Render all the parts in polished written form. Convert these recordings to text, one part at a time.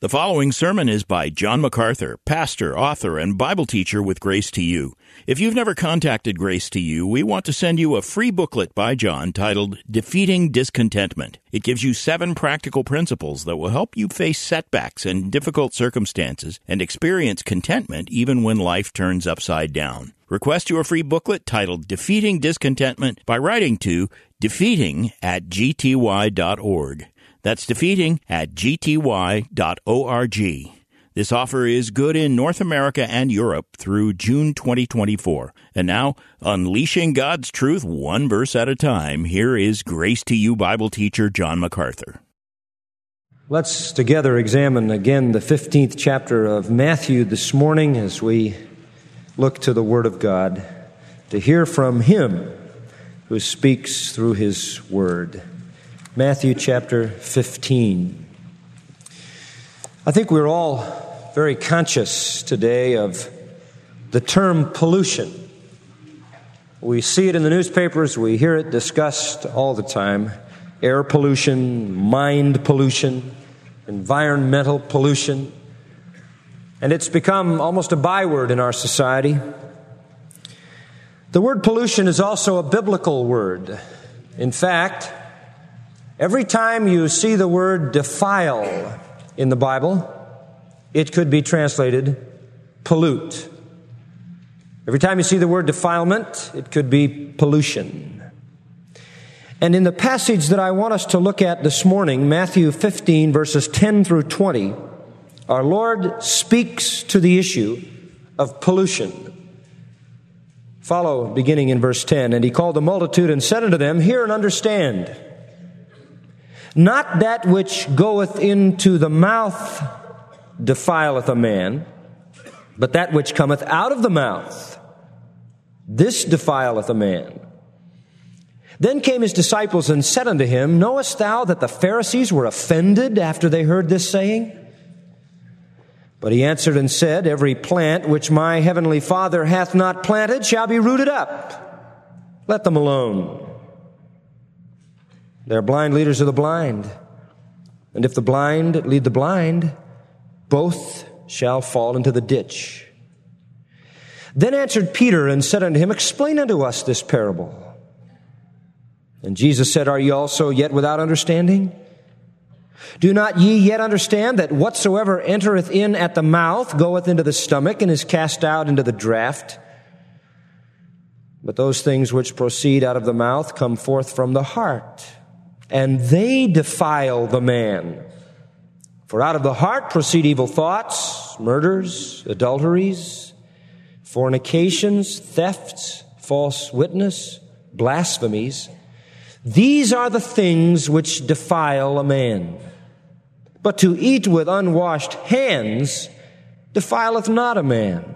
The following sermon is by John MacArthur, pastor, author, and Bible teacher with Grace to You. If you've never contacted Grace to You, we want to send you a free booklet by John titled Defeating Discontentment. It gives you 7 practical principles that will help you face setbacks and difficult circumstances and experience contentment even when life turns upside down. Request your free booklet titled Defeating Discontentment by writing to defeating@gty.org. That's defeating@gty.org. This offer is good in North America and Europe through June 2024. And now, unleashing God's truth one verse at a time, here is Grace to You Bible teacher John MacArthur. Let's together examine again the 15th chapter of Matthew this morning as we look to the Word of God to hear from Him who speaks through His Word. Matthew chapter 15. I think we're all very conscious today of the term pollution. We see it in the newspapers, we hear it discussed all the time. Air pollution, mind pollution, environmental pollution. And it's become almost a byword in our society. The word pollution is also a biblical word. In fact, every time you see the word defile in the Bible, it could be translated pollute. Every time you see the word defilement, it could be pollution. And in the passage that I want us to look at this morning, Matthew 15, verses 10 through 20, our Lord speaks to the issue of pollution. Follow beginning in verse 10. And he called the multitude and said unto them, Hear and understand. Not that which goeth into the mouth defileth a man, but that which cometh out of the mouth, this defileth a man. Then came his disciples and said unto him, Knowest thou that the Pharisees were offended after they heard this saying? But he answered and said, Every plant which my heavenly Father hath not planted shall be rooted up. Let them alone. They are blind leaders of the blind. And if the blind lead the blind, both shall fall into the ditch. Then answered Peter and said unto him, Explain unto us this parable. And Jesus said, Are ye also yet without understanding? Do not ye yet understand that whatsoever entereth in at the mouth goeth into the stomach and is cast out into the draught? But those things which proceed out of the mouth come forth from the heart, and they defile the man. For out of the heart proceed evil thoughts, murders, adulteries, fornications, thefts, false witness, blasphemies. These are the things which defile a man. But to eat with unwashed hands defileth not a man.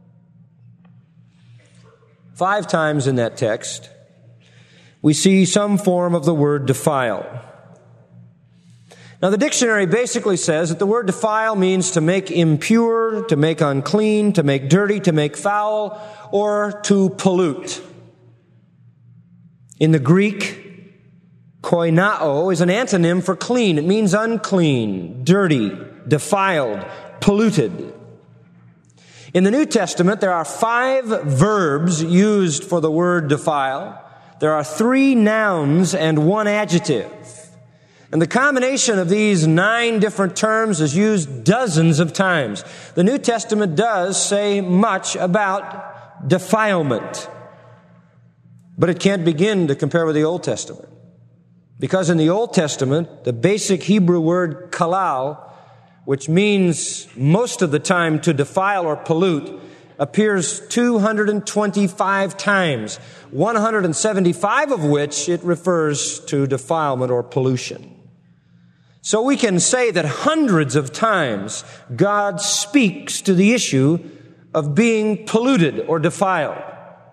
5 times in that text, we see some form of the word defile. Now, the dictionary basically says that the word defile means to make impure, to make unclean, to make dirty, to make foul, or to pollute. In the Greek, koinao is an antonym for clean. It means unclean, dirty, defiled, polluted. In the New Testament, there are 5 verbs used for the word defile. There are 3 nouns and 1 adjective. And the combination of these 9 different terms is used dozens of times. The New Testament does say much about defilement, but it can't begin to compare with the Old Testament. Because in the Old Testament, the basic Hebrew word kalal, which means most of the time to defile or pollute, appears 225 times, 175 of which it refers to defilement or pollution. So we can say that hundreds of times God speaks to the issue of being polluted or defiled.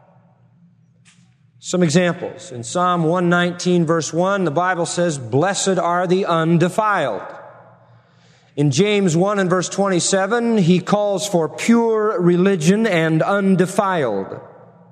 Some examples. In Psalm 119, verse 1, the Bible says, Blessed are the undefiled. In James 1 and verse 27, he calls for pure religion and undefiled.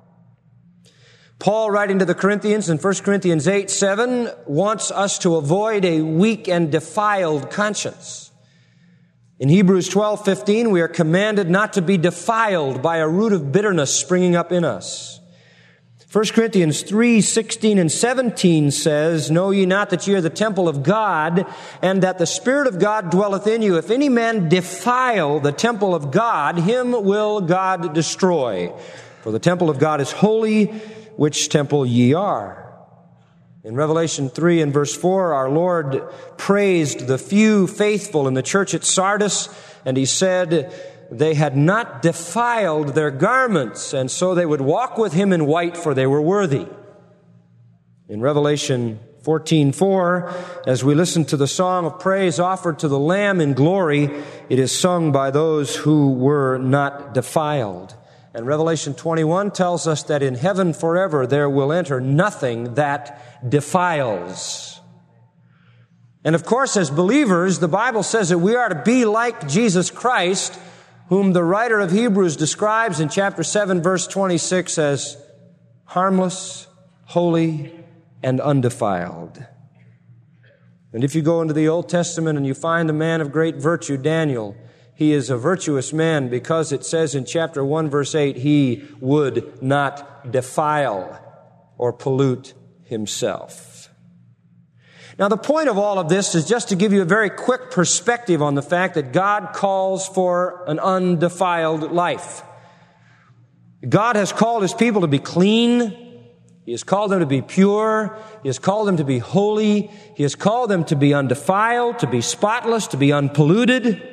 Paul, writing to the Corinthians in 1 Corinthians 8:7, wants us to avoid a weak and defiled conscience. In Hebrews 12:15, we are commanded not to be defiled by a root of bitterness springing up in us. 1 Corinthians 3:16 and 17 says, "Know ye not that ye are the temple of God, and that the Spirit of God dwelleth in you? If any man defile the temple of God, him will God destroy. For the temple of God is holy, which temple ye are." In Revelation 3 and verse 4, our Lord praised the few faithful in the church at Sardis, and He said they had not defiled their garments, and so they would walk with Him in white, for they were worthy. In Revelation 14:4, as we listen to the song of praise offered to the Lamb in glory, it is sung by those who were not defiled. And Revelation 21 tells us that in heaven forever there will enter nothing that defiles. And of course, as believers, the Bible says that we are to be like Jesus Christ, whom the writer of Hebrews describes in chapter 7, verse 26 as harmless, holy, and undefiled. And if you go into the Old Testament and you find a man of great virtue, Daniel, he is a virtuous man because it says in chapter 1, verse 8, he would not defile or pollute himself. Now, the point of all of this is just to give you a very quick perspective on the fact that God calls for an undefiled life. God has called His people to be clean. He has called them to be pure. He has called them to be holy. He has called them to be undefiled, to be spotless, to be unpolluted.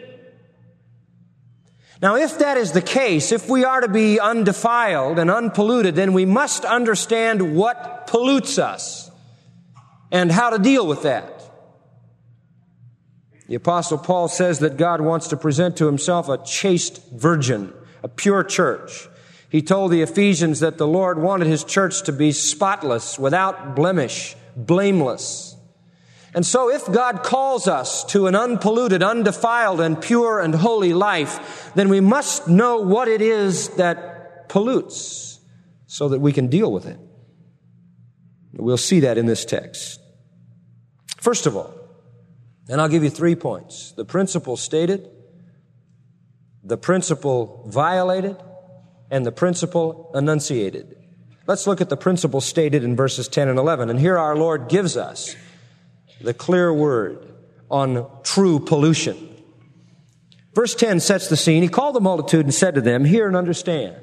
Now, if that is the case, if we are to be undefiled and unpolluted, then we must understand what pollutes us and how to deal with that. The Apostle Paul says that God wants to present to Himself a chaste virgin, a pure church. He told the Ephesians that the Lord wanted His church to be spotless, without blemish, blameless. And so if God calls us to an unpolluted, undefiled, and pure and holy life, then we must know what it is that pollutes so that we can deal with it. We'll see that in this text. First of all, and I'll give you 3 points: the principle stated, the principle violated, and the principle enunciated. Let's look at the principle stated in verses 10 and 11. And here our Lord gives us the clear word on true pollution. Verse 10 sets the scene. He called the multitude and said to them, "Hear and understand."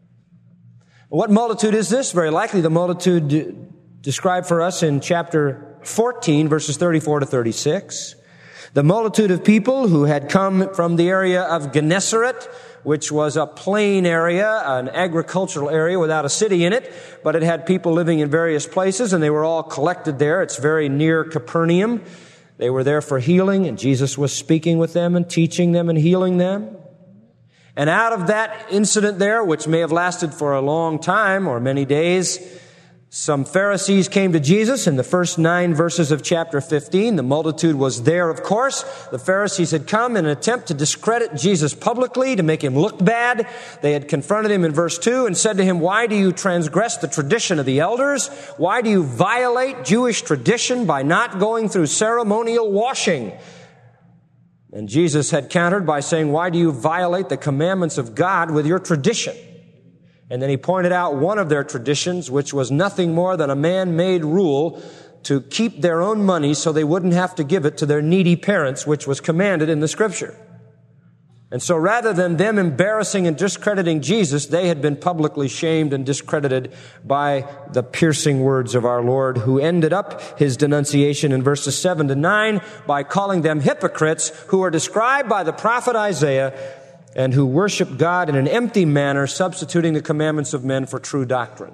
What multitude is this? Very likely the multitude described for us in chapter 14, verses 34 to 36. The multitude of people who had come from the area of Gennesaret, which was a plain area, an agricultural area without a city in it, but it had people living in various places, and they were all collected there. It's very near Capernaum. They were there for healing, and Jesus was speaking with them and teaching them and healing them. And out of that incident there, which may have lasted for a long time or many days, some Pharisees came to Jesus in the first 9 verses of chapter 15. The multitude was there, of course. The Pharisees had come in an attempt to discredit Jesus publicly, to make Him look bad. They had confronted Him in verse 2 and said to Him, "Why do you transgress the tradition of the elders? Why do you violate Jewish tradition by not going through ceremonial washing?" And Jesus had countered by saying, "Why do you violate the commandments of God with your tradition?" And then He pointed out one of their traditions, which was nothing more than a man-made rule to keep their own money so they wouldn't have to give it to their needy parents, which was commanded in the Scripture. And so rather than them embarrassing and discrediting Jesus, they had been publicly shamed and discredited by the piercing words of our Lord, who ended up His denunciation in verses 7 to 9 by calling them hypocrites who are described by the prophet Isaiah and who worship God in an empty manner, substituting the commandments of men for true doctrine.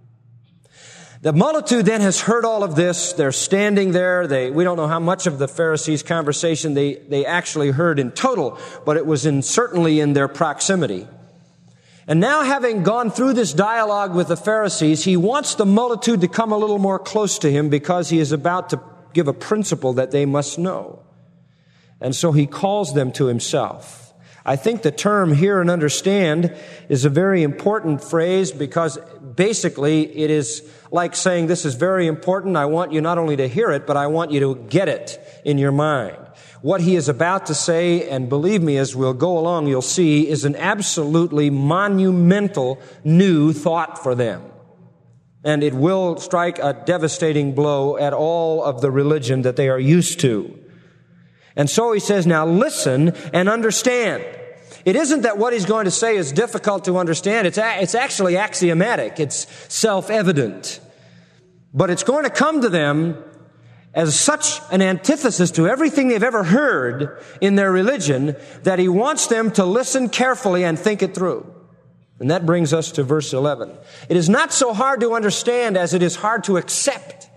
The multitude then has heard all of this. They're standing there. We don't know how much of the Pharisees' conversation they actually heard in total, but it was certainly in their proximity. And now, having gone through this dialogue with the Pharisees, He wants the multitude to come a little more close to Him because He is about to give a principle that they must know. And so He calls them to Himself. I think the term "hear and understand" is a very important phrase because basically it is like saying, this is very important. I want you not only to hear it, but I want you to get it in your mind. what he is about to say, and believe me, as we'll go along, you'll see, is an absolutely monumental new thought for them. And it will strike a devastating blow at all of the religion that they are used to. And so he says, now listen and understand. It isn't that what he's going to say is difficult to understand. It's actually axiomatic. It's self-evident. But it's going to come to them as such an antithesis to everything they've ever heard in their religion that he wants them to listen carefully and think it through. And that brings us to verse 11. It is not so hard to understand as it is hard to accept.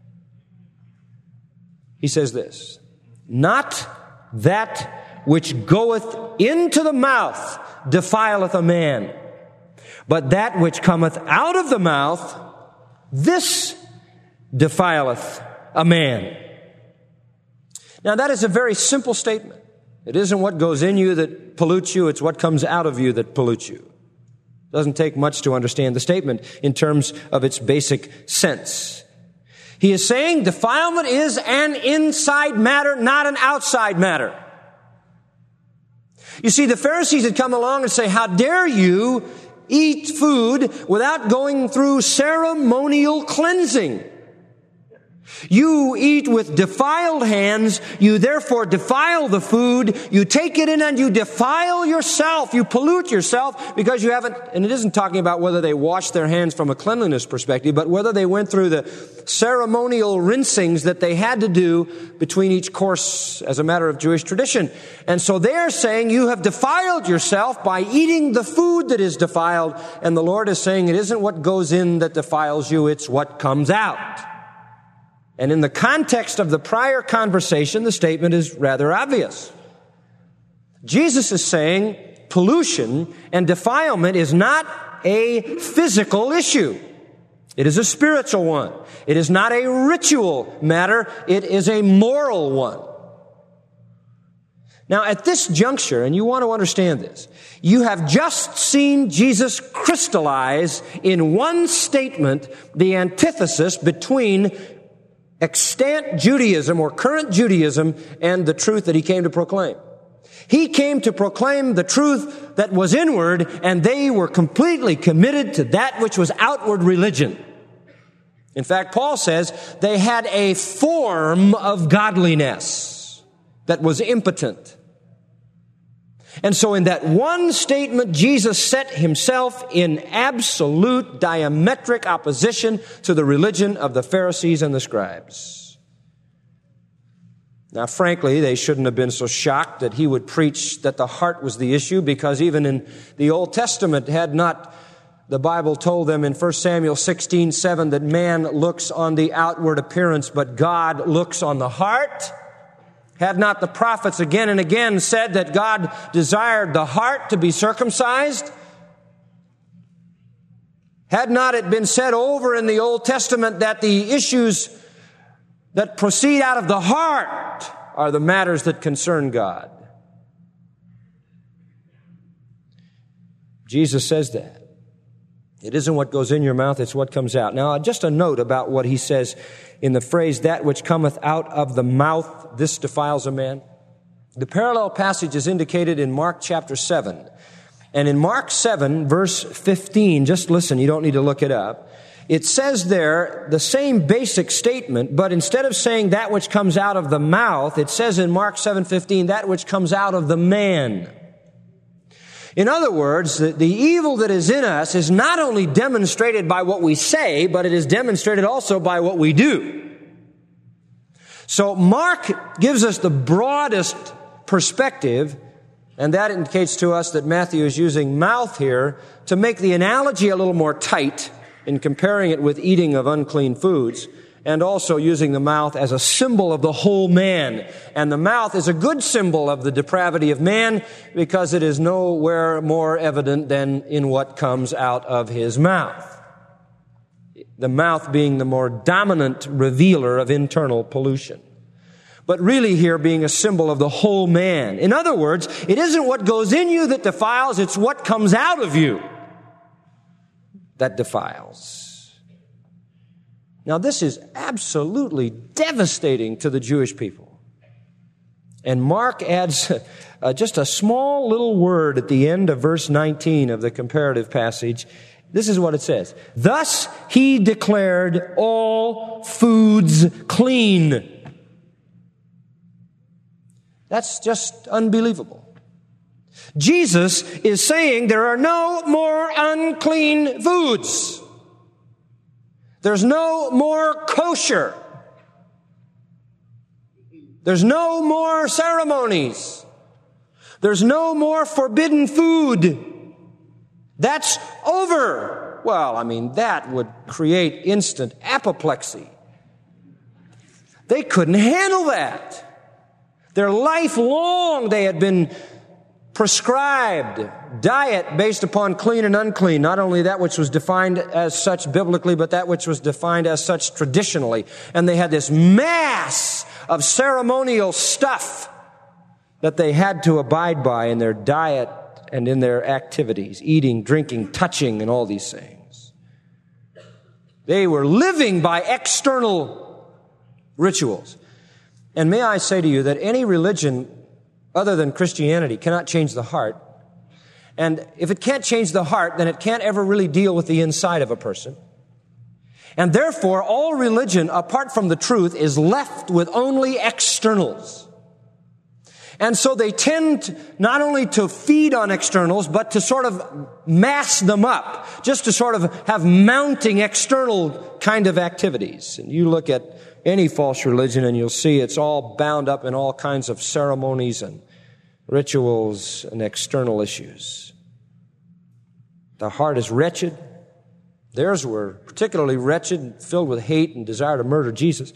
He says this, not that which goeth into the mouth defileth a man, but that which cometh out of the mouth, this defileth a man. Now that is a very simple statement. It isn't what goes in you that pollutes you, it's what comes out of you that pollutes you. It doesn't take much to understand the statement in terms of its basic sense. He is saying defilement is an inside matter, not an outside matter. You see, the Pharisees had come along and say, how dare you eat food without going through ceremonial cleansing? You eat with defiled hands, you therefore defile the food, you take it in and you defile yourself, you pollute yourself because you haven't, and it isn't talking about whether they washed their hands from a cleanliness perspective, but whether they went through the ceremonial rinsings that they had to do between each course as a matter of Jewish tradition. And so they're saying you have defiled yourself by eating the food that is defiled, and the Lord is saying it isn't what goes in that defiles you, it's what comes out. And in the context of the prior conversation, the statement is rather obvious. Jesus is saying pollution and defilement is not a physical issue. It is a spiritual one. It is not a ritual matter. It is a moral one. Now, at this juncture, and you want to understand this, you have just seen Jesus crystallize in one statement the antithesis between extant Judaism or current Judaism and the truth that he came to proclaim. He came to proclaim the truth that was inward, and they were completely committed to that which was outward religion. In fact, Paul says they had a form of godliness that was impotent. And so in that one statement, Jesus set himself in absolute diametric opposition to the religion of the Pharisees and the scribes. Now, frankly, they shouldn't have been so shocked that he would preach that the heart was the issue, because even in the Old Testament had not the Bible told them in 1 Samuel 16:7 that man looks on the outward appearance, but God looks on the heart? Had not the prophets again and again said that God desired the heart to be circumcised? Had not it been said over in the Old Testament that the issues that proceed out of the heart are the matters that concern God? Jesus says that. It isn't what goes in your mouth, it's what comes out. Now, just a note about what he says in the phrase, that which cometh out of the mouth, this defiles a man. The parallel passage is indicated in Mark chapter 7. And in Mark 7, verse 15, just listen, you don't need to look it up. It says there the same basic statement, but instead of saying that which comes out of the mouth, it says in Mark 7:15, that which comes out of the man. In other words, the evil that is in us is not only demonstrated by what we say, but it is demonstrated also by what we do. So Mark gives us the broadest perspective, and that indicates to us that Matthew is using mouth here to make the analogy a little more tight in comparing it with eating of unclean foods, and also using the mouth as a symbol of the whole man. And the mouth is a good symbol of the depravity of man because it is nowhere more evident than in what comes out of his mouth. The mouth being the more dominant revealer of internal pollution. But really here being a symbol of the whole man. In other words, it isn't what goes in you that defiles, it's what comes out of you that defiles. Now, this is absolutely devastating to the Jewish people. And Mark adds just a small little word at the end of verse 19 of the comparative passage. This is what it says. Thus he declared all foods clean. That's just unbelievable. Jesus is saying there are no more unclean foods. There's no more kosher. There's no more ceremonies. There's no more forbidden food. That's over. Well, I mean, that would create instant apoplexy. They couldn't handle that. Their life long, they had been prescribed diet based upon clean and unclean. Not only that which was defined as such biblically, but that which was defined as such traditionally. And they had this mass of ceremonial stuff that they had to abide by in their diet and in their activities, eating, drinking, touching, and all these things. They were living by external rituals. And may I say to you that any religion other than Christianity cannot change the heart. And if it can't change the heart, then it can't ever really deal with the inside of a person. And therefore, all religion, apart from the truth, is left with only externals. And so they tend not only to feed on externals, but to sort of mass them up, just to sort of have mounting external kind of activities. And you look at any false religion and you'll see it's all bound up in all kinds of ceremonies and rituals and external issues. The heart is wretched. Theirs were particularly wretched and filled with hate and desire to murder Jesus.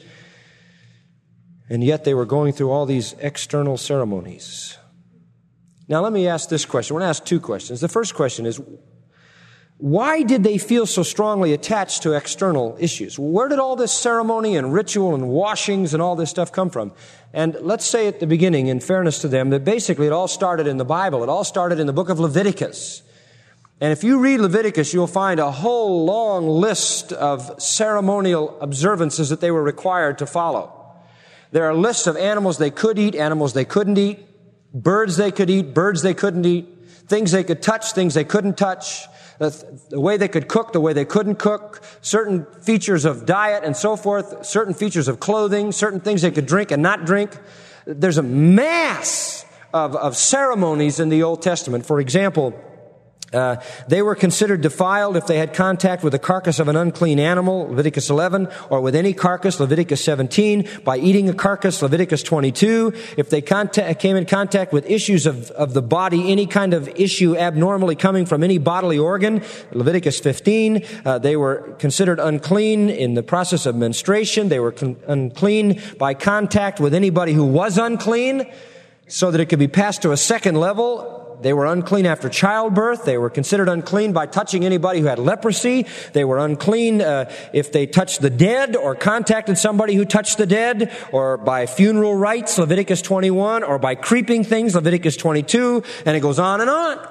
And yet they were going through all these external ceremonies. Now let me ask this question. We're going to ask two questions. The first question is, why did they feel so strongly attached to external issues? Where did all this ceremony and ritual and washings and all this stuff come from? And let's say at the beginning, in fairness to them, that basically it all started in the Bible. It all started in the book of Leviticus. And if you read Leviticus, you'll find a whole long list of ceremonial observances that they were required to follow. There are lists of animals they could eat, animals they couldn't eat, birds they could eat, birds they couldn't eat, things they could touch, things they couldn't touch, the way they could cook, the way they couldn't cook, certain features of diet and so forth, certain features of clothing, certain things they could drink and not drink. There's a mass of ceremonies in the Old Testament. For example, they were considered defiled if they had contact with the carcass of an unclean animal, Leviticus 11, or with any carcass, Leviticus 17, by eating a carcass, Leviticus 22. If they came in contact with issues of the body, any kind of issue abnormally coming from any bodily organ, Leviticus 15, they were considered unclean in the process of menstruation. They were unclean by contact with anybody who was unclean, so that it could be passed to a second level. They were unclean after childbirth. They were considered unclean by touching anybody who had leprosy. They were unclean if they touched the dead or contacted somebody who touched the dead, or by funeral rites, Leviticus 21, or by creeping things, Leviticus 22, and it goes on and on.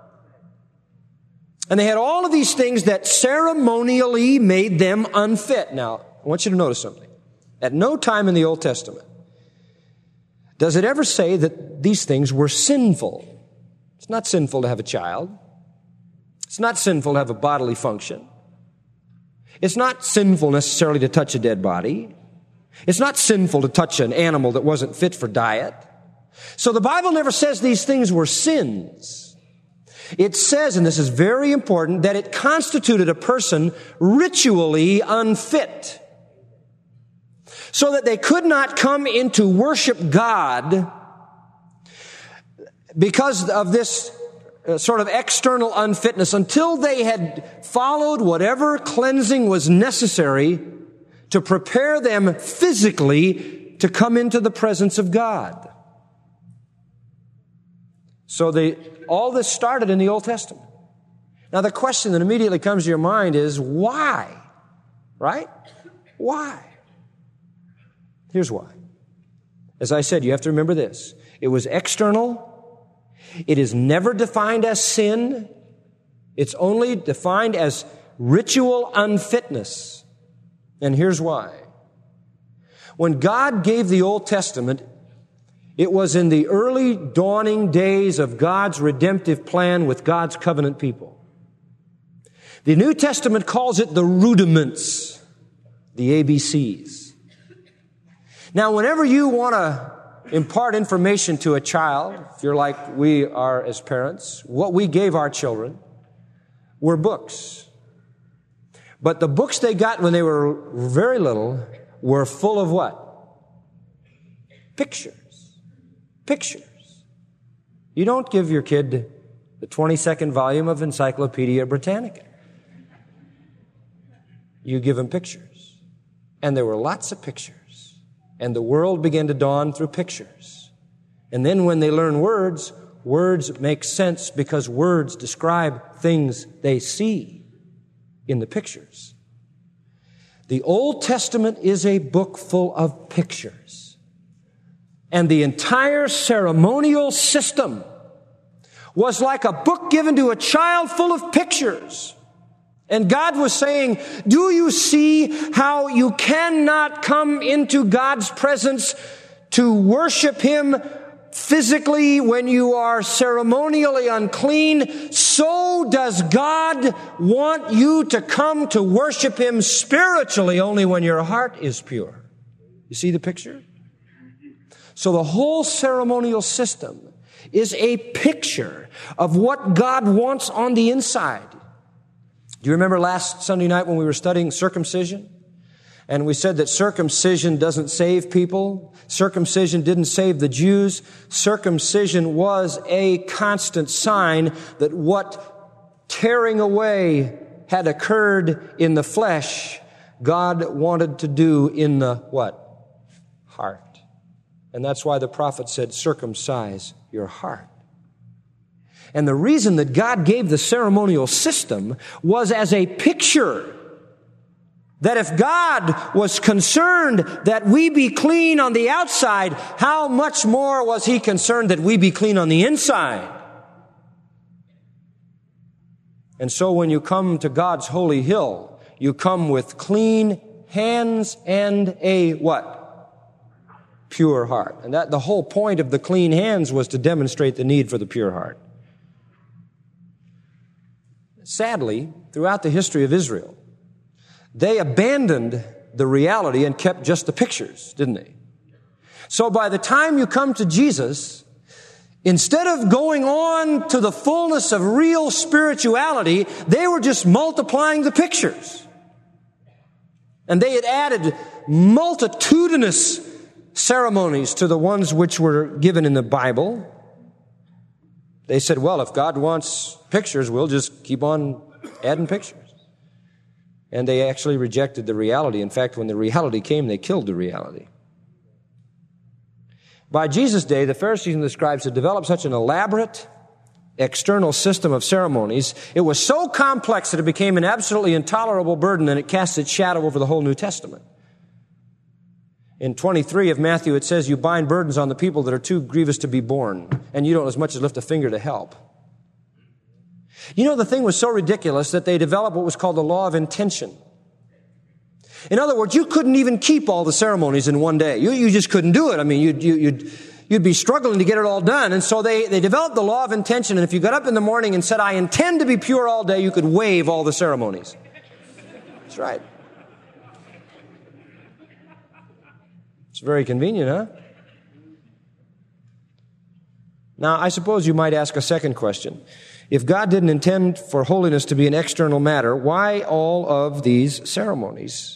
And they had all of these things that ceremonially made them unfit. Now, I want you to notice something. At no time in the Old Testament does it ever say that these things were sinful. It's not sinful to have a child. It's not sinful to have a bodily function. It's not sinful necessarily to touch a dead body. It's not sinful to touch an animal that wasn't fit for diet. So the Bible never says these things were sins. It says, and this is very important, that it constituted a person ritually unfit, so that they could not come into worship God because of this sort of external unfitness, until they had followed whatever cleansing was necessary to prepare them physically to come into the presence of God. So all this started in the Old Testament. Now the question that immediately comes to your mind is, why? Right? Why? Here's why. As I said, you have to remember this. It was external. It is never defined as sin. It's only defined as ritual unfitness. And here's why. When God gave the Old Testament, It was in the early dawning days of God's redemptive plan with God's covenant people. The New Testament calls it the rudiments, the ABCs. Now, whenever you want to impart information to a child, if you're like we are as parents, what we gave our children were books. But the books they got when they were very little were full of what? Pictures. Pictures. You don't give your kid the 22nd volume of Encyclopedia Britannica. You give them pictures. And there were lots of pictures. And the world began to dawn through pictures. And then when they learn words, words make sense because words describe things they see in the pictures. The Old Testament is a book full of pictures. And the entire ceremonial system was like a book given to a child full of pictures. And God was saying, do you see how you cannot come into God's presence to worship Him physically when you are ceremonially unclean? So does God want you to come to worship Him spiritually only when your heart is pure. You see the picture? So the whole ceremonial system is a picture of what God wants on the inside. Do you remember last Sunday night when we were studying circumcision? And we said that circumcision doesn't save people. Circumcision didn't save the Jews. Circumcision was a constant sign that what tearing away had occurred in the flesh, God wanted to do in the what? Heart. And that's why the prophet said, circumcise your heart. And the reason that God gave the ceremonial system was as a picture that if God was concerned that we be clean on the outside, how much more was He concerned that we be clean on the inside? And so when you come to God's holy hill, you come with clean hands and a what? Pure heart. And that the whole point of the clean hands was to demonstrate the need for the pure heart. Sadly, throughout the history of Israel, they abandoned the reality and kept just the pictures, didn't they? So by the time you come to Jesus, instead of going on to the fullness of real spirituality, they were just multiplying the pictures. And they had added multitudinous ceremonies to the ones which were given in the Bible. They said, well, if God wants pictures, we'll just keep on adding pictures. And they actually rejected the reality. In fact, when the reality came, they killed the reality. By Jesus' day, the Pharisees and the scribes had developed such an elaborate external system of ceremonies. It was so complex that it became an absolutely intolerable burden, and it cast its shadow over the whole New Testament. In 23 of Matthew, it says, you bind burdens on the people that are too grievous to be borne, and you don't as much as lift a finger to help. You know, the thing was so ridiculous that they developed what was called the law of intention. In other words, you couldn't even keep all the ceremonies in one day. You just couldn't do it. I mean, you'd be struggling to get it all done. And so they developed the law of intention, and if you got up in the morning and said, I intend to be pure all day, you could waive all the ceremonies. That's right. It's very convenient, huh? Now, I suppose you might ask a second question. If God didn't intend for holiness to be an external matter, why all of these ceremonies?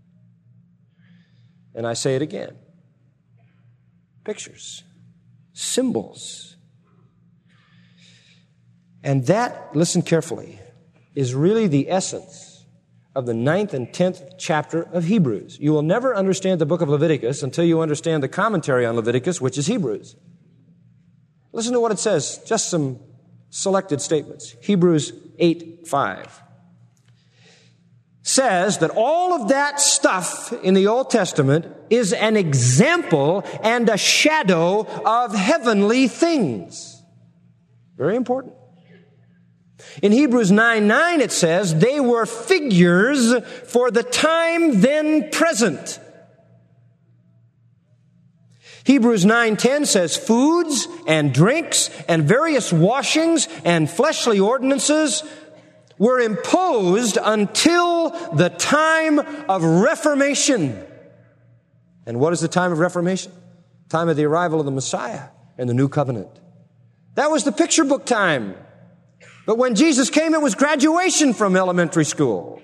And I say it again. Pictures. Symbols. And that, listen carefully, is really the essence of the 9th and 10th chapter of Hebrews. You will never understand the book of Leviticus until you understand the commentary on Leviticus, which is Hebrews. Listen to what it says, just some selected statements. Hebrews 8:5 says that all of that stuff in the Old Testament is an example and a shadow of heavenly things. Very important. In Hebrews 9:9 it says, they were figures for the time then present. Hebrews 9:10 says foods and drinks and various washings and fleshly ordinances were imposed until the time of Reformation. And what is the time of Reformation? Time of the arrival of the Messiah and the new covenant. That was the picture book time. But when Jesus came, it was graduation from elementary school.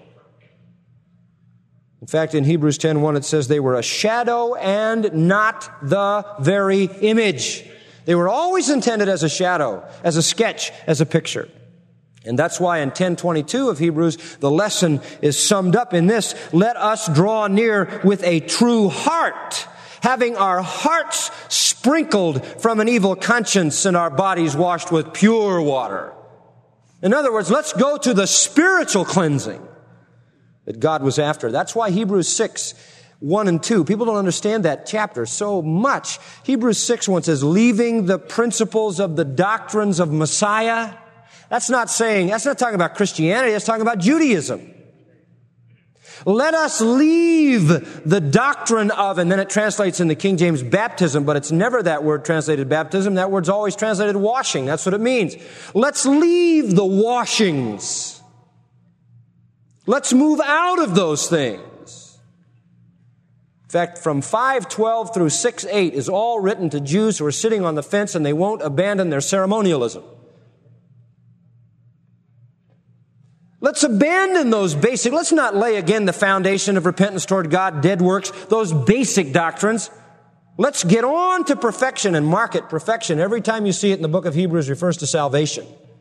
In fact, in Hebrews 10:1, it says they were a shadow and not the very image. They were always intended as a shadow, as a sketch, as a picture. And that's why in 10:22 of Hebrews, the lesson is summed up in this: let us draw near with a true heart, having our hearts sprinkled from an evil conscience and our bodies washed with pure water. In other words, let's go to the spiritual cleansing that God was after. That's why Hebrews 6:1 and 2. People don't understand that chapter so much. Hebrews 6:1 says, leaving the principles of the doctrines of Messiah. That's not talking about Christianity. That's talking about Judaism. Let us leave the doctrine of, and then it translates in the King James baptism, but it's never that word translated baptism. That word's always translated washing. That's what it means. Let's leave the washings. Let's move out of those things. In fact, from 5:12 through 6:8 is all written to Jews who are sitting on the fence and they won't abandon their ceremonialism. Let's abandon those basic, let's not lay again the foundation of repentance toward God, dead works, those basic doctrines. Let's get on to perfection and market perfection. Every time you see it in the book of Hebrews, it refers to salvation.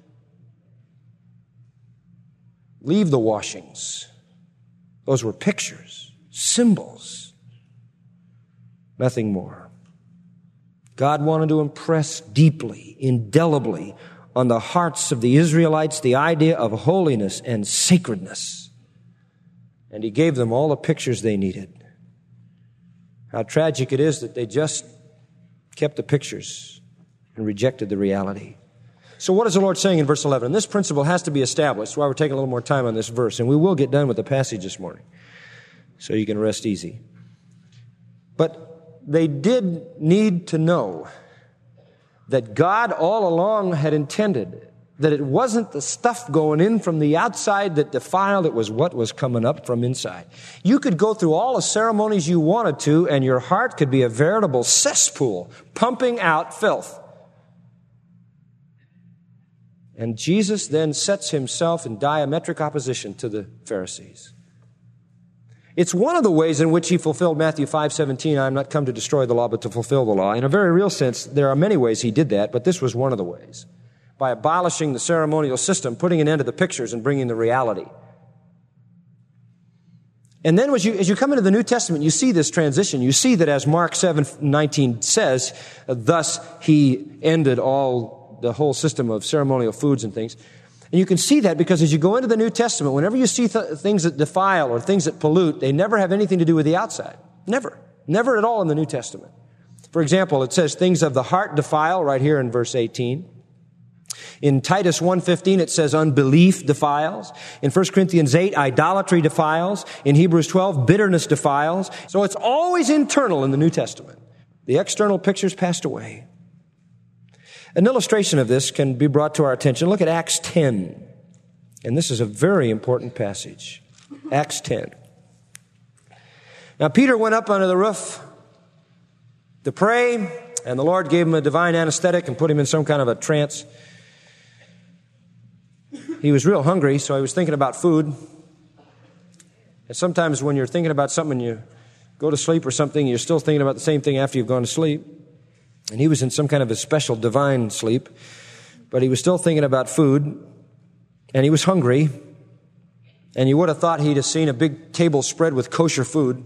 Leave the washings. Those were pictures, symbols, nothing more. God wanted to impress deeply, indelibly, on the hearts of the Israelites the idea of holiness and sacredness. And He gave them all the pictures they needed. How tragic it is that they just kept the pictures and rejected the reality. So what is the Lord saying in verse 11? And this principle has to be established. That's why we're taking a little more time on this verse. And we will get done with the passage this morning, so you can rest easy. But they did need to know that God all along had intended that it wasn't the stuff going in from the outside that defiled, it was what was coming up from inside. You could go through all the ceremonies you wanted to, and your heart could be a veritable cesspool, pumping out filth. And Jesus then sets Himself in diametric opposition to the Pharisees. It's one of the ways in which He fulfilled Matthew 5:17, I am not come to destroy the law, but to fulfill the law. In a very real sense, there are many ways He did that, but this was one of the ways. By abolishing the ceremonial system, putting an end to the pictures, and bringing the reality. And then as you come into the New Testament, you see this transition. You see that as Mark 7:19 says, thus He ended the whole system of ceremonial foods and things. And you can see that because as you go into the New Testament, whenever you see things that defile or things that pollute, they never have anything to do with the outside. Never. Never at all in the New Testament. For example, it says things of the heart defile right here in verse 18. In Titus 1:15, it says unbelief defiles. In 1 Corinthians 8, idolatry defiles. In Hebrews 12, bitterness defiles. So it's always internal in the New Testament. The external pictures passed away. An illustration of this can be brought to our attention. Look at Acts 10. And this is a very important passage. Acts 10. Now, Peter went up under the roof to pray, and the Lord gave him a divine anesthetic and put him in some kind of a trance. He was real hungry, so he was thinking about food. And sometimes when you're thinking about something, you go to sleep or something, you're still thinking about the same thing after you've gone to sleep. And he was in some kind of a special divine sleep, but he was still thinking about food, and he was hungry, and you would have thought he'd have seen a big table spread with kosher food.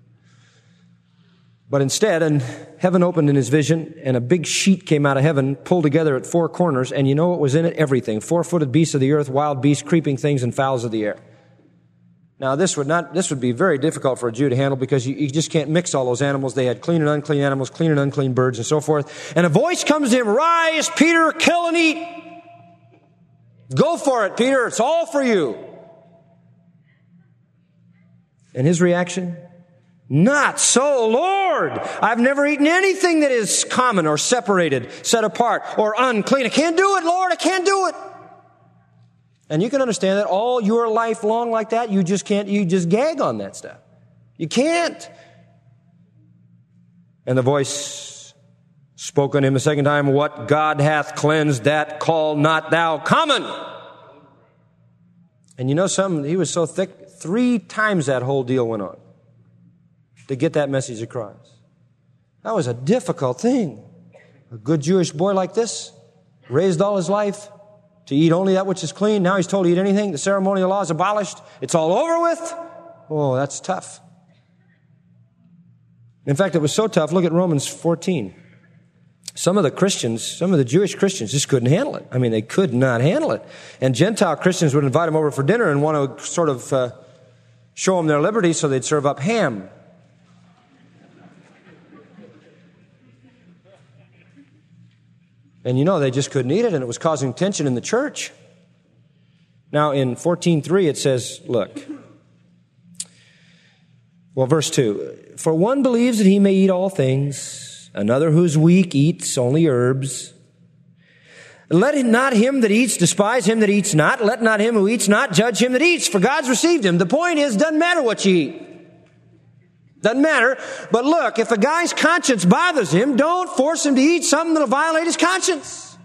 But instead, and heaven opened in his vision, and a big sheet came out of heaven, pulled together at four corners, and you know what was in it? Everything. 4-footed beasts of the earth, wild beasts, creeping things, and fowls of the air. Now, this would be very difficult for a Jew to handle because you just can't mix all those animals. They had clean and unclean animals, clean and unclean birds, and so forth. And a voice comes to him, rise, Peter, kill and eat. Go for it, Peter. It's all for you. And his reaction? Not so, Lord. I've never eaten anything that is common or separated, set apart, or unclean. I can't do it, Lord. I can't do it. And you can understand that all your life long like that, you just gag on that stuff. You can't. And the voice spoke unto him the second time, what God hath cleansed, that call not thou common. And you know something? He was so thick, 3 times that whole deal went on to get that message across. That was a difficult thing. A good Jewish boy like this, raised all his life to eat only that which is clean. Now he's told to eat anything. The ceremonial law is abolished. It's all over with. Oh, that's tough. In fact, it was so tough. Look at Romans 14. Some of the Jewish Christians just couldn't handle it. I mean, they could not handle it. And Gentile Christians would invite them over for dinner and want to sort of show them their liberty, so they'd serve up ham. And you know, they just couldn't eat it, and it was causing tension in the church. Now, in 14:3, it says, look, well, verse 2, for one believes that he may eat all things, another who's weak eats only herbs. Let not him that eats despise him that eats not. Let not him who eats not judge him that eats, for God's received him. The point is, doesn't matter what you eat. Doesn't matter. But look, if a guy's conscience bothers him, don't force him to eat something that'll violate his conscience.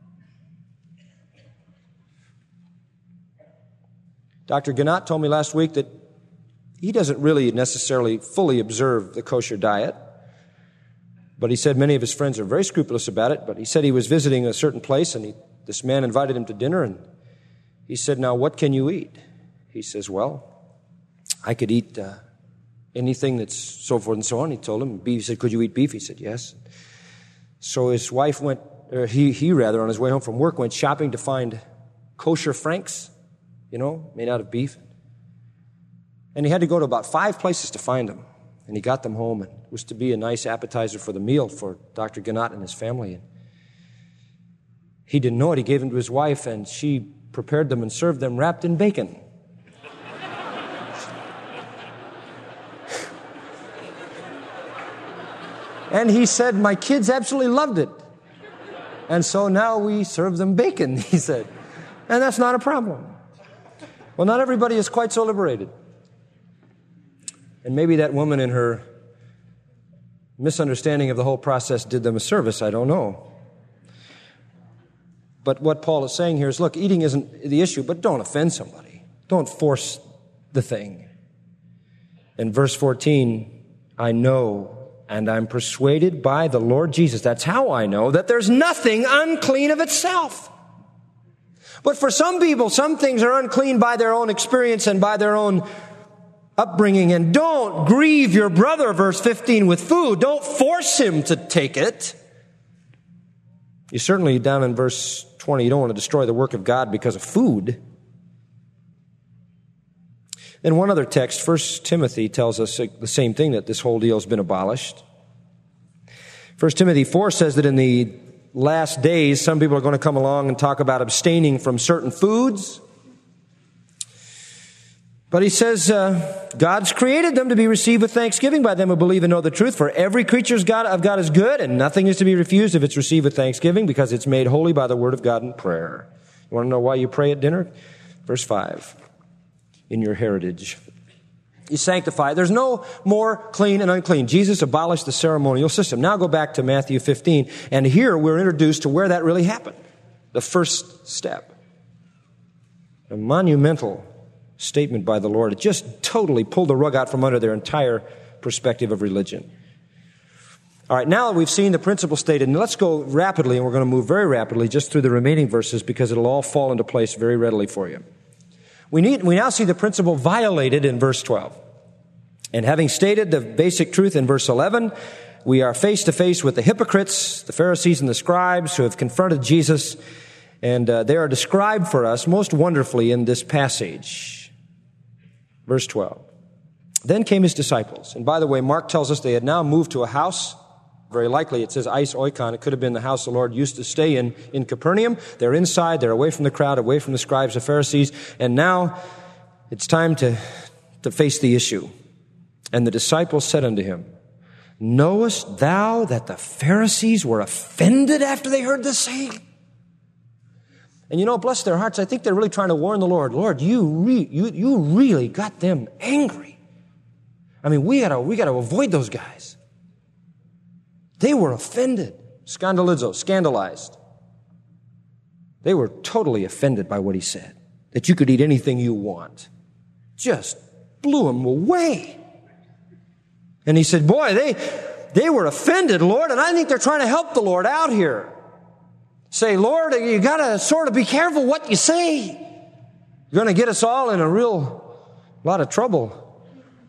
Dr. Ganat told me last week that he doesn't really necessarily fully observe the kosher diet. But he said many of his friends are very scrupulous about it. But he said he was visiting a certain place, and this man invited him to dinner, and he said, now, what can you eat? He says, well, I could eat anything that's so forth and so on. He told him. He said, could you eat beef? He said, yes. So his wife went, or he on his way home from work, went shopping to find kosher franks, made out of beef. And he had to go to about 5 places to find them. And he got them home, and it was to be a nice appetizer for the meal for Dr. Ganat and his family. And he didn't know it. He gave them to his wife, and she prepared them and served them wrapped in bacon. And he said, my kids absolutely loved it. And so now we serve them bacon, he said. And that's not a problem. Well, not everybody is quite so liberated. And maybe that woman in her misunderstanding of the whole process did them a service. I don't know. But what Paul is saying here is, look, eating isn't the issue, but don't offend somebody. Don't force the thing. In verse 14, I know and I'm persuaded by the Lord Jesus. That's how I know that there's nothing unclean of itself. But for some people, some things are unclean by their own experience and by their own upbringing. And don't grieve your brother, verse 15, with food. Don't force him to take it. You certainly, down in verse 20, you don't want to destroy the work of God because of food. Then one other text, 1 Timothy, tells us the same thing, that this whole deal has been abolished. 1 Timothy 4 says that in the last days, some people are going to come along and talk about abstaining from certain foods. But he says, God's created them to be received with thanksgiving by them who believe and know the truth. For every creature of God is good, and nothing is to be refused if it's received with thanksgiving, because it's made holy by the word of God in prayer. You want to know why you pray at dinner? Verse 5. In your heritage. You sanctify. There's no more clean and unclean. Jesus abolished the ceremonial system. Now go back to Matthew 15, and here we're introduced to where that really happened. The first step. A monumental statement by the Lord. It just totally pulled the rug out from under their entire perspective of religion. All right, now that we've seen the principle stated, and let's go rapidly, and we're going to move very rapidly just through the remaining verses because it'll all fall into place very readily for you. We now see the principle violated in verse 12. And having stated the basic truth in verse 11, we are face to face with the hypocrites, the Pharisees and the scribes who have confronted Jesus, and they are described for us most wonderfully in this passage. Verse 12. Then came his disciples. And by the way, Mark tells us they had now moved to a house. Very likely, it says Eis Oikon. It could have been the house the Lord used to stay in Capernaum. They're inside. They're away from the crowd, away from the scribes, the Pharisees. And now it's time to face the issue. And the disciples said unto him, knowest thou that the Pharisees were offended after they heard this saying? And you know, bless their hearts, I think they're really trying to warn the Lord. Lord, you really got them angry. I mean, we gotta avoid those guys. They were offended. Scandalizo, scandalized. They were totally offended by what he said. That you could eat anything you want. Just blew them away. And he said, boy, they were offended, Lord, and I think they're trying to help the Lord out here. Say, Lord, you got to sort of be careful what you say. You're going to get us all in a real lot of trouble.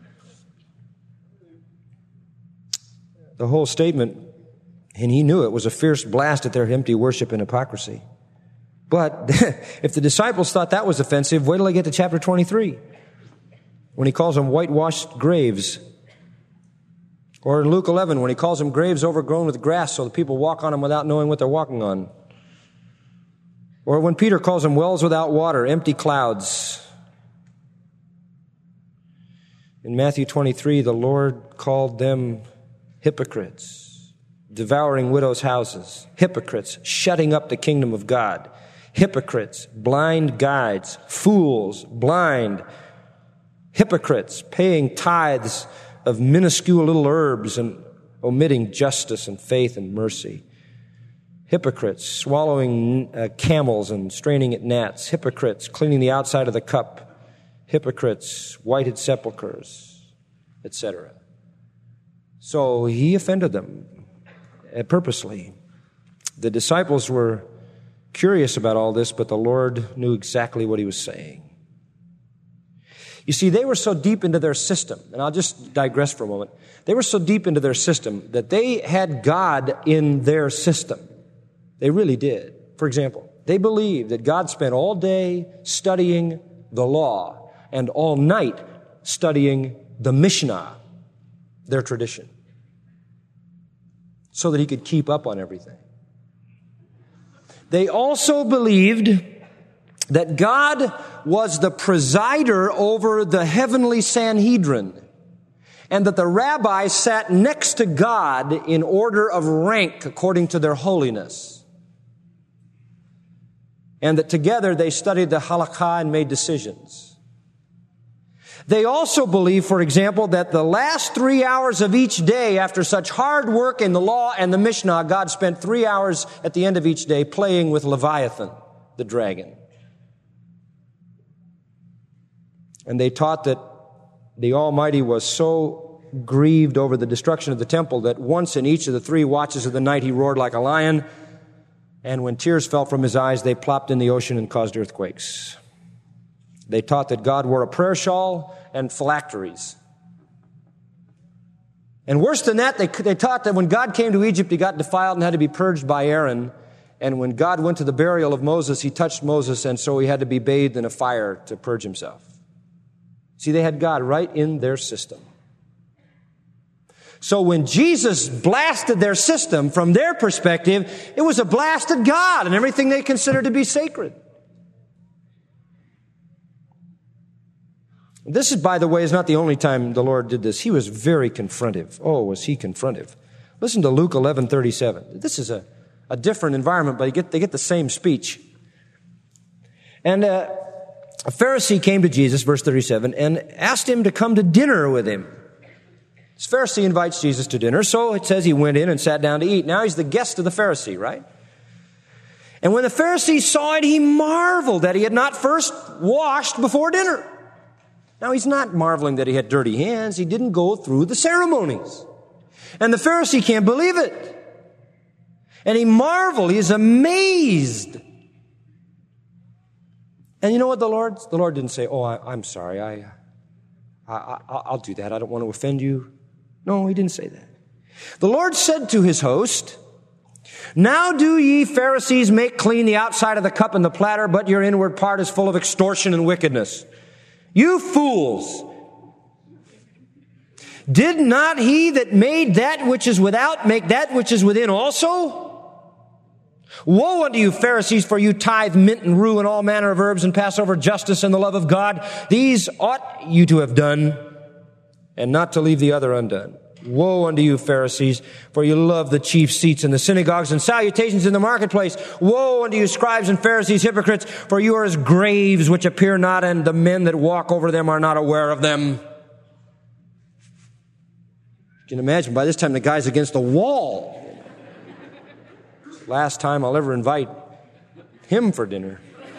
The whole statement, and he knew it, was a fierce blast at their empty worship and hypocrisy. But if the disciples thought that was offensive, wait till they get to chapter 23, when he calls them whitewashed graves. Or in Luke 11, when he calls them graves overgrown with grass so the people walk on them without knowing what they're walking on. Or when Peter calls them wells without water, empty clouds. In Matthew 23, the Lord called them hypocrites, devouring widows' houses, hypocrites, shutting up the kingdom of God, hypocrites, blind guides, fools, blind, hypocrites, paying tithes of minuscule little herbs and omitting justice and faith and mercy. Hypocrites, swallowing camels and straining at gnats. Hypocrites, cleaning the outside of the cup. Hypocrites, whited sepulchres, etc. So he offended them purposely. The disciples were curious about all this, but the Lord knew exactly what he was saying. You see, they were so deep into their system, and I'll just digress for a moment. They were so deep into their system that they had God in their system. They really did. For example, they believed that God spent all day studying the law and all night studying the Mishnah, their tradition, so that he could keep up on everything. They also believed that God was the presider over the heavenly Sanhedrin, and that the rabbis sat next to God in order of rank according to their holiness, and that together they studied the halakha and made decisions. They also believed, for example, that the last 3 hours of each day, after such hard work in the law and the Mishnah, God spent 3 hours at the end of each day playing with Leviathan, the dragon. And they taught that the Almighty was so grieved over the destruction of the temple that once in each of the 3 watches of the night he roared like a lion, and when tears fell from his eyes, they plopped in the ocean and caused earthquakes. They taught that God wore a prayer shawl and phylacteries. And worse than that, they taught that when God came to Egypt, he got defiled and had to be purged by Aaron. And when God went to the burial of Moses, he touched Moses, and so he had to be bathed in a fire to purge himself. See, they had God right in their system. So when Jesus blasted their system, from their perspective, it was a blast at God and everything they considered to be sacred. This is, by the way, is not the only time the Lord did this. He was very confrontive. Oh, was he confrontive. Listen to Luke 11:37. This is a different environment, but they get the same speech. And a Pharisee came to Jesus, verse 37, and asked him to come to dinner with him. This Pharisee invites Jesus to dinner, so it says he went in and sat down to eat. Now he's the guest of the Pharisee, right? And when the Pharisee saw it, he marveled that he had not first washed before dinner. Now he's not marveling that he had dirty hands. He didn't go through the ceremonies. And the Pharisee can't believe it. And he marveled. He's amazed. And you know what the Lord didn't say, oh, I'm sorry. I'll do that. I don't want to offend you. No, he didn't say that. The Lord said to his host, now do ye Pharisees make clean the outside of the cup and the platter, but your inward part is full of extortion and wickedness. You fools! Did not he that made that which is without make that which is within also? Woe unto you, Pharisees, for you tithe mint and rue and all manner of herbs and pass over justice and the love of God. These ought you to have done, and not to leave the other undone. Woe unto you, Pharisees, for you love the chief seats in the synagogues and salutations in the marketplace. Woe unto you, scribes and Pharisees, hypocrites, for you are as graves which appear not, and the men that walk over them are not aware of them. You can imagine, by this time the guy's against the wall. Last time I'll ever invite him for dinner.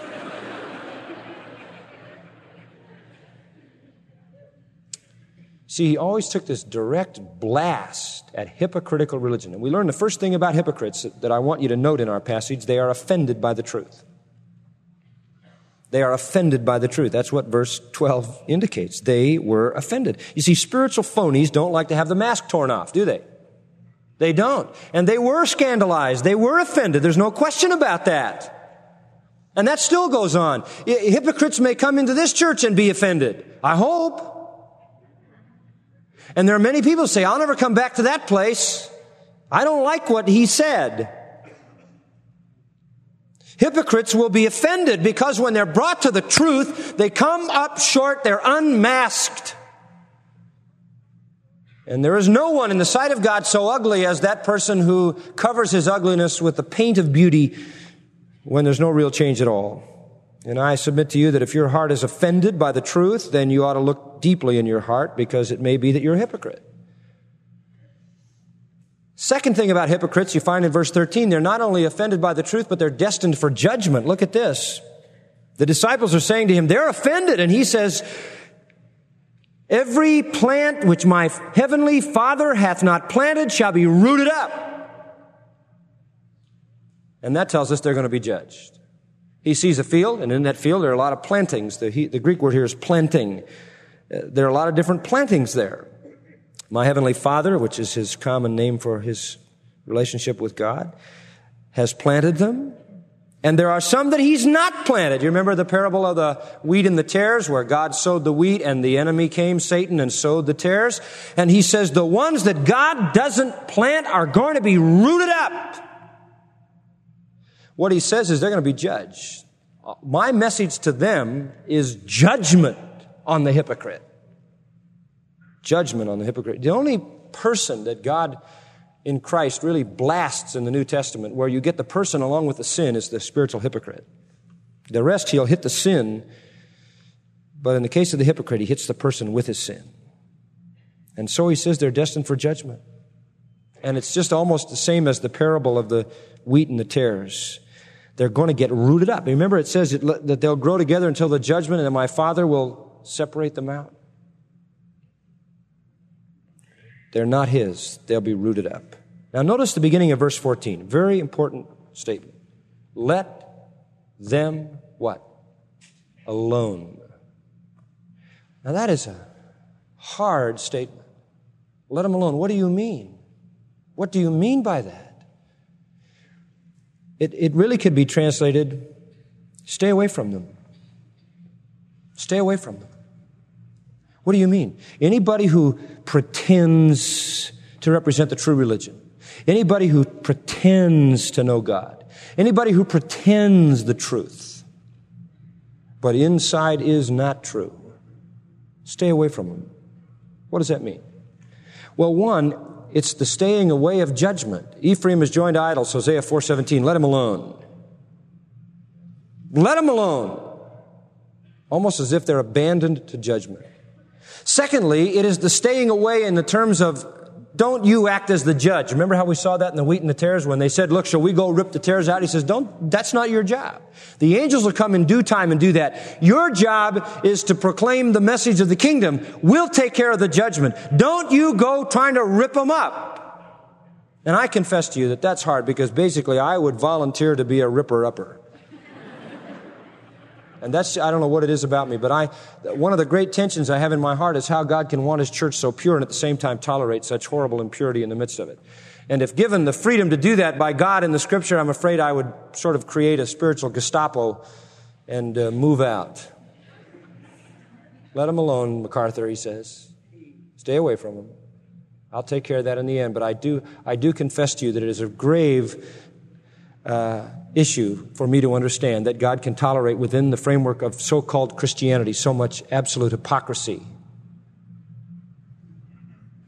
See, he always took this direct blast at hypocritical religion. And we learn the first thing about hypocrites that I want you to note in our passage: they are offended by the truth. They are offended by the truth. That's what verse 12 indicates. They were offended. You see, spiritual phonies don't like to have the mask torn off, do they? They don't. And they were scandalized. They were offended. There's no question about that. And that still goes on. Hypocrites may come into this church and be offended. I hope. And there are many people who say, I'll never come back to that place. I don't like what he said. Hypocrites will be offended because when they're brought to the truth, they come up short, they're unmasked. And there is no one in the sight of God so ugly as that person who covers his ugliness with the paint of beauty when there's no real change at all. And I submit to you that if your heart is offended by the truth, then you ought to look deeply in your heart, because it may be that you're a hypocrite. Second thing about hypocrites you find in verse 13, they're not only offended by the truth, but they're destined for judgment. Look at this. The disciples are saying to him, they're offended, and he says, every plant which my heavenly Father hath not planted shall be rooted up. And that tells us they're going to be judged. He sees a field, and in that field there are a lot of plantings. The Greek word here is planting. There are a lot of different plantings there. My heavenly Father, which is his common name for his relationship with God, has planted them. And there are some that he's not planted. You remember the parable of the wheat and the tares, where God sowed the wheat and the enemy came, Satan, and sowed the tares. And he says the ones that God doesn't plant are going to be rooted up. What he says is they're going to be judged. My message to them is judgment on the hypocrite. Judgment on the hypocrite. The only person that God in Christ really blasts in the New Testament, where you get the person along with the sin, is the spiritual hypocrite. The rest, he'll hit the sin, but in the case of the hypocrite, he hits the person with his sin. And so he says they're destined for judgment. And it's just almost the same as the parable of the wheat and the tares. They're going to get rooted up. Remember, it says that they'll grow together until the judgment, and that my Father will separate them out. They're not his. They'll be rooted up. Now notice the beginning of verse 14. Very important statement. Let them what? Alone. Now that is a hard statement. Let them alone. What do you mean? What do you mean by that? It really could be translated, stay away from them. Stay away from them. What do you mean? Anybody who pretends to represent the true religion, anybody who pretends to know God, anybody who pretends the truth, but inside is not true, stay away from them. What does that mean? Well, one, it's the staying away of judgment. Ephraim has joined idols, Hosea 4:17. Let him alone. Let him alone. Almost as if they're abandoned to judgment. Secondly, it is the staying away in the terms of, don't you act as the judge. Remember how we saw that in the wheat and the tares when they said, look, shall we go rip the tares out? He says, that's not your job. The angels will come in due time and do that. Your job is to proclaim the message of the kingdom. We'll take care of the judgment. Don't you go trying to rip them up. And I confess to you that that's hard, because basically I would volunteer to be a ripper-upper. And that's, I don't know what it is about me, but one of the great tensions I have in my heart is how God can want his church so pure and at the same time tolerate such horrible impurity in the midst of it. And if given the freedom to do that by God in the Scripture, I'm afraid I would sort of create a spiritual Gestapo and move out. Let them alone, MacArthur, he says. Stay away from them. I'll take care of that in the end. But I do confess to you that it is a grave issue for me to understand that God can tolerate within the framework of so-called Christianity so much absolute hypocrisy.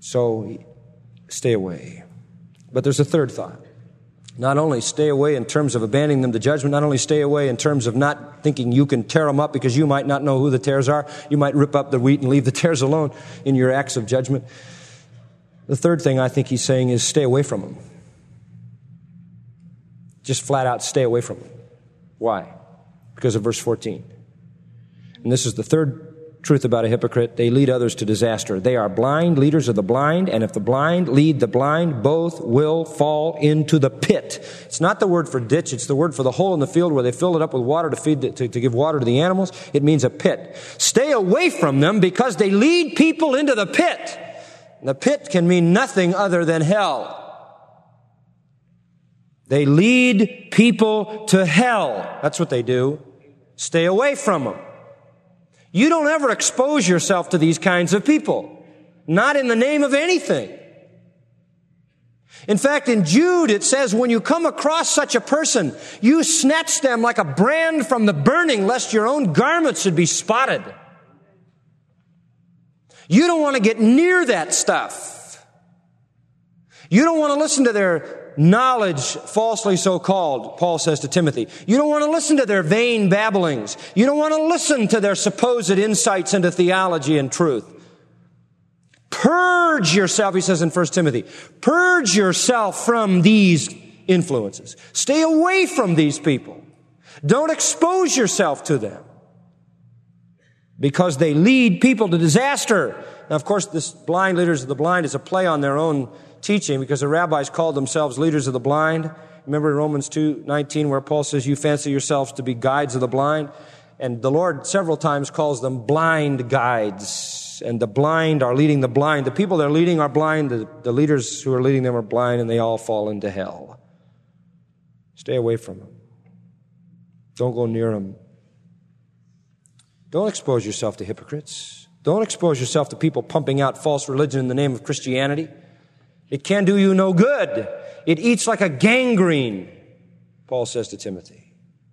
So stay away. But there's a third thought. Not only stay away in terms of abandoning them to judgment, not only stay away in terms of not thinking you can tear them up because you might not know who the tares are. You might rip up the wheat and leave the tares alone in your acts of judgment. The third thing I think he's saying is stay away from them. Just flat out stay away from them. Why? Because of verse 14. And this is the third truth about a hypocrite. They lead others to disaster. They are blind leaders of the blind, and if the blind lead the blind, both will fall into the pit. It's not the word for ditch, it's the word for the hole in the field where they filled it up with water to give water to the animals. It means a pit. Stay away from them because they lead people into the pit. And the pit can mean nothing other than hell. They lead people to hell. That's what they do. Stay away from them. You don't ever expose yourself to these kinds of people. Not in the name of anything. In fact, in Jude, it says, when you come across such a person, you snatch them like a brand from the burning, lest your own garments should be spotted. You don't want to get near that stuff. You don't want to listen to their knowledge, falsely so called, Paul says to Timothy. You don't want to listen to their vain babblings. You don't want to listen to their supposed insights into theology and truth. Purge yourself, he says in 1 Timothy. Purge yourself from these influences. Stay away from these people. Don't expose yourself to them. Because they lead people to disaster. Now, of course, this blind leaders of the blind is a play on their own teaching, because the rabbis called themselves leaders of the blind. Remember in Romans 2:19 where Paul says, you fancy yourselves to be guides of the blind? And the Lord several times calls them blind guides. And the blind are leading the blind. The people they're leading are blind. The leaders who are leading them are blind, and they all fall into hell. Stay away from them. Don't go near them. Don't expose yourself to hypocrites. Don't expose yourself to people pumping out false religion in the name of Christianity. It can do you no good. It eats like a gangrene, Paul says to Timothy.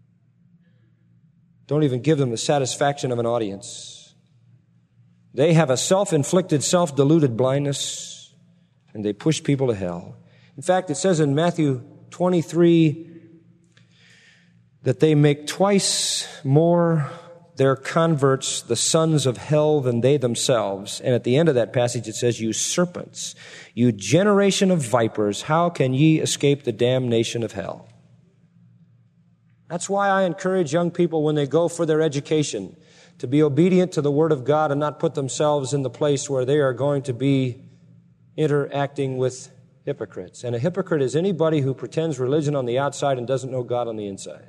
Don't even give them the satisfaction of an audience. They have a self-inflicted, self-deluded blindness, and they push people to hell. In fact, it says in Matthew 23 that they make twice more their converts the sons of hell than they themselves. And at the end of that passage it says, you serpents, you generation of vipers, how can ye escape the damnation of hell? That's why I encourage young people when they go for their education to be obedient to the Word of God and not put themselves in the place where they are going to be interacting with hypocrites. And a hypocrite is anybody who pretends religion on the outside and doesn't know God on the inside.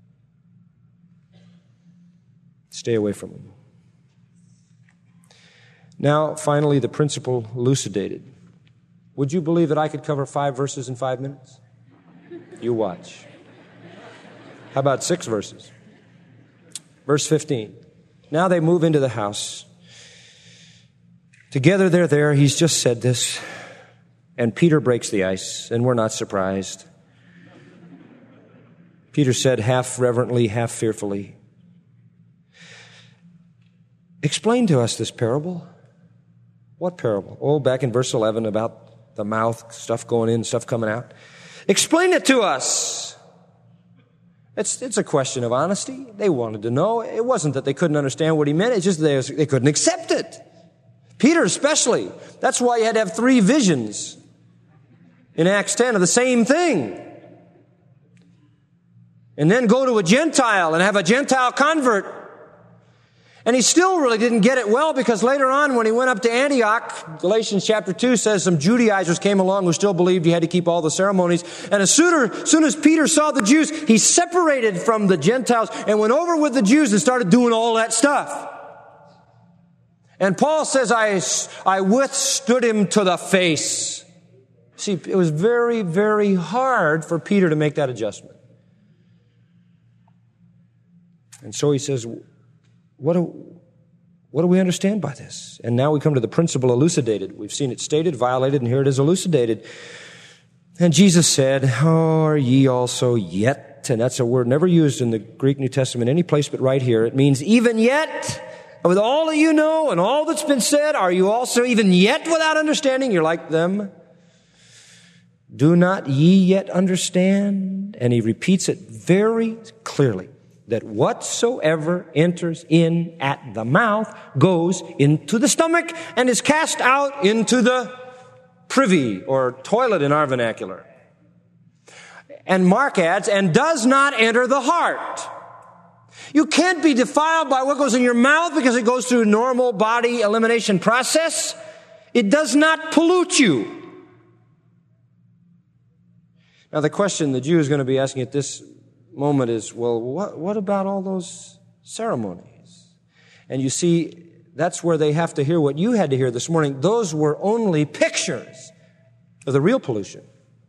Stay away from them. Now, finally, the principle elucidated. Would you believe that I could cover 5 verses in 5 minutes? You watch. How about 6 verses? Verse 15. Now they move into the house. Together they're there. He's just said this. And Peter breaks the ice, and we're not surprised. Peter said, half reverently, half fearfully, explain to us this parable. What parable? Oh, back in verse 11 about the mouth, stuff going in, stuff coming out. Explain it to us. It's a question of honesty. They wanted to know. It wasn't that they couldn't understand what he meant. It's just they couldn't accept it. Peter especially. That's why he had to have 3 visions in Acts 10 of the same thing. And then go to a Gentile and have a Gentile convert. And he still really didn't get it well, because later on when he went up to Antioch, Galatians chapter 2 says some Judaizers came along who still believed you had to keep all the ceremonies. And as soon as Peter saw the Jews, he separated from the Gentiles and went over with the Jews and started doing all that stuff. And Paul says, I withstood him to the face. See, it was very, very hard for Peter to make that adjustment. And so he says, what do we understand by this? And now we come to the principle elucidated. We've seen it stated, violated, and here it is elucidated. And Jesus said, oh, are ye also yet? And that's a word never used in the Greek New Testament any place but right here. It means even yet. With all that you know and all that's been said, are you also even yet without understanding? You're like them. Do not ye yet understand? And he repeats it very clearly, that whatsoever enters in at the mouth goes into the stomach and is cast out into the privy, or toilet in our vernacular. And Mark adds, and does not enter the heart. You can't be defiled by what goes in your mouth because it goes through a normal body elimination process. It does not pollute you. Now, the question the Jew is going to be asking at this moment is, well, what about all those ceremonies? And you see, that's where they have to hear what you had to hear this morning. Those were only pictures of the real pollution.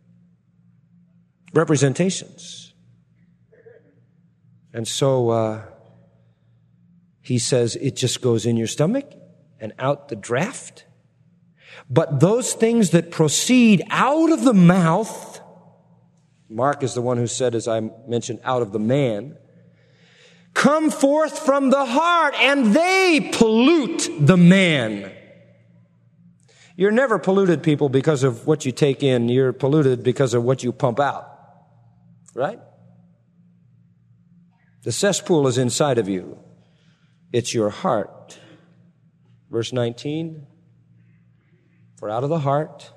Representations. And so he says it just goes in your stomach and out the draft. But those things that proceed out of the mouth, Mark is the one who said, as I mentioned, out of the man, come forth from the heart, and they pollute the man. You're never polluted, people, because of what you take in. You're polluted because of what you pump out. Right? The cesspool is inside of you. It's your heart. Verse 19, for out of the heart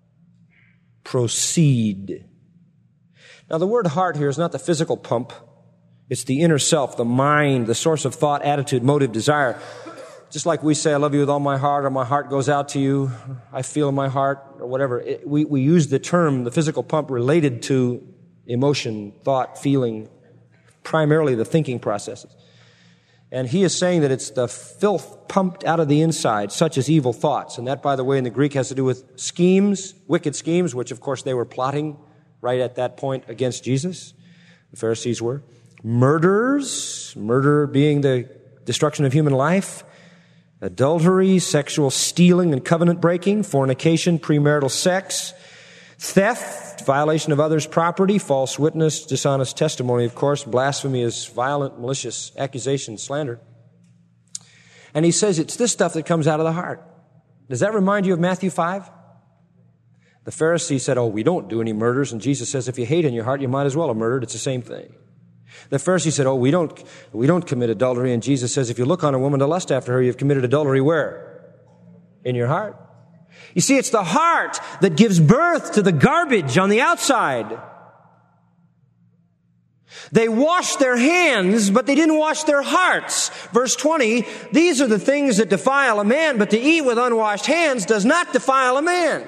proceed. Now, the word heart here is not the physical pump. It's the inner self, the mind, the source of thought, attitude, motive, desire. Just like we say, I love you with all my heart, or my heart goes out to you, I feel in my heart, or whatever. We use the term, the physical pump, related to emotion, thought, feeling, primarily the thinking processes. And he is saying that it's the filth pumped out of the inside, such as evil thoughts. And that, by the way, in the Greek has to do with schemes, wicked schemes, which, of course, they were plotting right at that point against Jesus. The Pharisees were. Murders, murder being the destruction of human life. Adultery, sexual stealing and covenant breaking. Fornication, premarital sex. Theft, violation of others' property. False witness, dishonest testimony, of course. Blasphemy is violent, malicious accusation, slander. And he says it's this stuff that comes out of the heart. Does that remind you of Matthew 5? The Pharisees said, we don't do any murders. And Jesus says, if you hate in your heart, you might as well have murdered. It's the same thing. The Pharisees said, we don't commit adultery. And Jesus says, if you look on a woman to lust after her, you've committed adultery where? In your heart. You see, it's the heart that gives birth to the garbage on the outside. They washed their hands, but they didn't wash their hearts. Verse 20, these are the things that defile a man, but to eat with unwashed hands does not defile a man.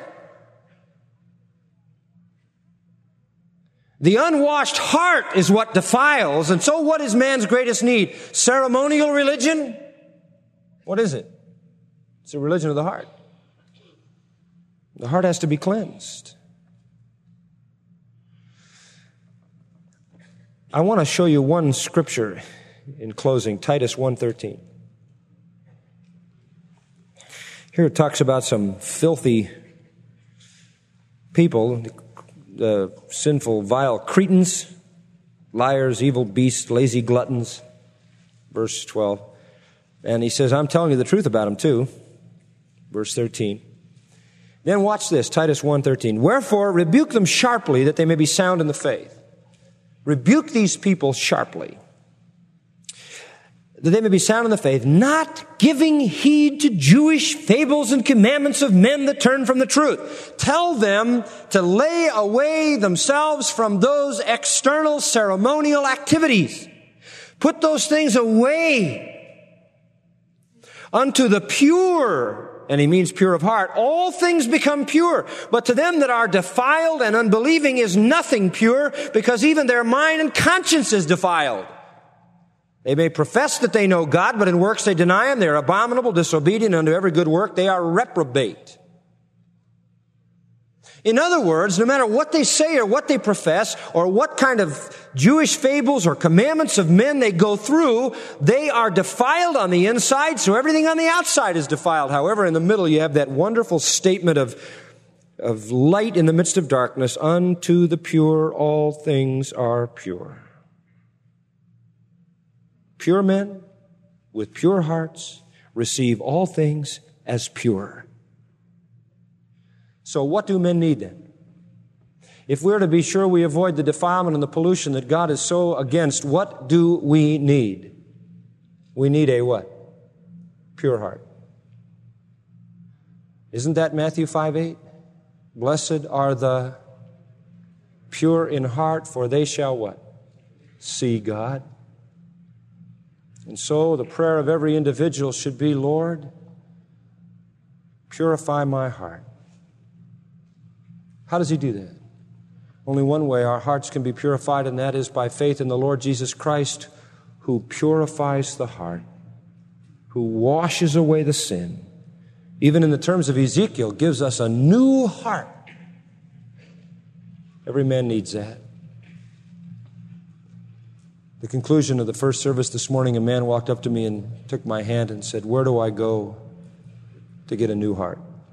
The unwashed heart is what defiles. And so what is man's greatest need? Ceremonial religion? What is it? It's a religion of the heart. The heart has to be cleansed. I want to show you one scripture in closing, Titus 1:13. Here it talks about some filthy people, the sinful, vile Cretans, liars, evil beasts, lazy gluttons. Verse 12. And he says, I'm telling you the truth about them too. Verse 13. Then watch this, Titus 1:13. Wherefore, rebuke them sharply that they may be sound in the faith. Rebuke these people sharply, that they may be sound in the faith, not giving heed to Jewish fables and commandments of men that turn from the truth. Tell them to lay away themselves from those external ceremonial activities. Put those things away. Unto the pure, and he means pure of heart, all things become pure. But to them that are defiled and unbelieving is nothing pure, because even their mind and conscience is defiled. They may profess that they know God, but in works they deny Him. They are abominable, disobedient unto every good work. They are reprobate. In other words, no matter what they say or what they profess, or what kind of Jewish fables or commandments of men they go through, they are defiled on the inside, so everything on the outside is defiled. However, in the middle you have that wonderful statement of light in the midst of darkness. Unto the pure all things are pure. Pure men with pure hearts receive all things as pure. So what do men need then? If we're to be sure we avoid the defilement and the pollution that God is so against, what do we need? We need a what? Pure heart. Isn't that Matthew 5:8? Blessed are the pure in heart, for they shall what? See God. And so the prayer of every individual should be, Lord, purify my heart. How does He do that? Only one way our hearts can be purified, and that is by faith in the Lord Jesus Christ, who purifies the heart, who washes away the sin. Even in the terms of Ezekiel, gives us a new heart. Every man needs that. The conclusion of the first service this morning, a man walked up to me and took my hand and said, "Where do I go to get a new heart?"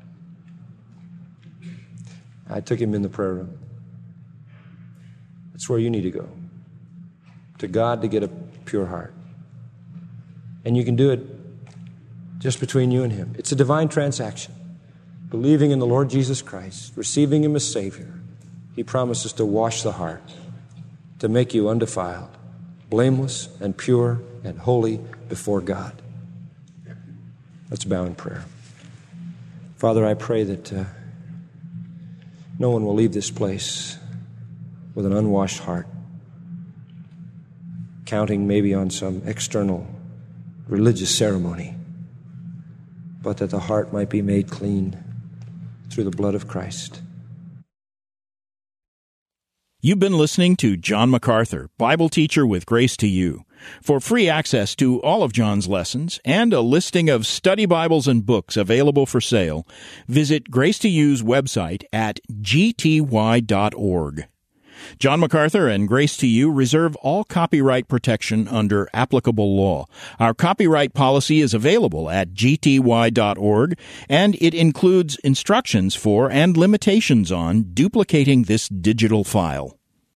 I took him in the prayer room. That's where you need to go. To God to get a pure heart. And you can do it just between you and Him. It's a divine transaction. Believing in the Lord Jesus Christ, receiving Him as Savior, He promises to wash the heart, to make you undefiled, blameless and pure and holy before God. Let's bow in prayer. Father, I pray that no one will leave this place with an unwashed heart, counting maybe on some external religious ceremony, but that the heart might be made clean through the blood of Christ. You've been listening to John MacArthur, Bible teacher with Grace to You. For free access to all of John's lessons and a listing of study Bibles and books available for sale, visit Grace to You's website at gty.org. John MacArthur and Grace to You reserve all copyright protection under applicable law. Our copyright policy is available at gty.org, and it includes instructions for and limitations on duplicating this digital file.